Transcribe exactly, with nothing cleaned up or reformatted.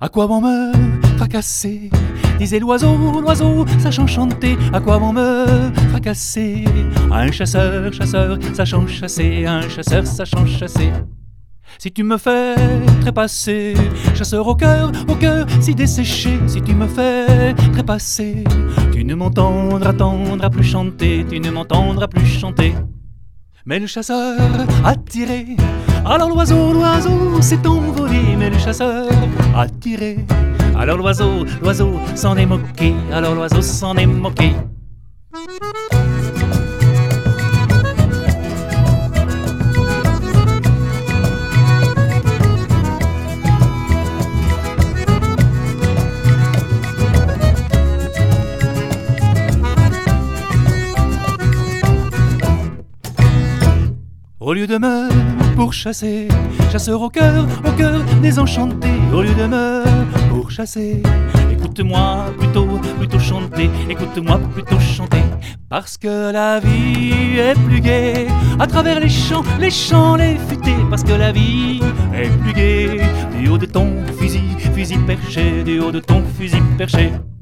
À quoi bon me fracasser, disait l'oiseau, l'oiseau sachant chanter. À quoi bon me fracasser, un chasseur, chasseur sachant chasser, un chasseur sachant chasser. Si tu me fais trépasser, chasseur au cœur, au cœur si desséché. Si tu me fais trépasser, tu ne m'entendras, t'entendras plus chanter, tu ne m'entendras plus chanter. Mais le chasseur a tiré, alors l'oiseau, l'oiseau s'est envolé. Mais le chasseur a tiré, alors l'oiseau, l'oiseau s'en est moqué, alors l'oiseau s'en est moqué. Au lieu de me pourchasser, chasseur au cœur, au cœur désenchanté. Au lieu de me pourchasser, écoute-moi plutôt, plutôt chanter. Écoute-moi plutôt chanter. Parce que la vie est plus gaie à travers les champs, les champs, les futés. Parce que la vie est plus gaie du haut de ton fusil, fusil perché, du haut de ton fusil perché.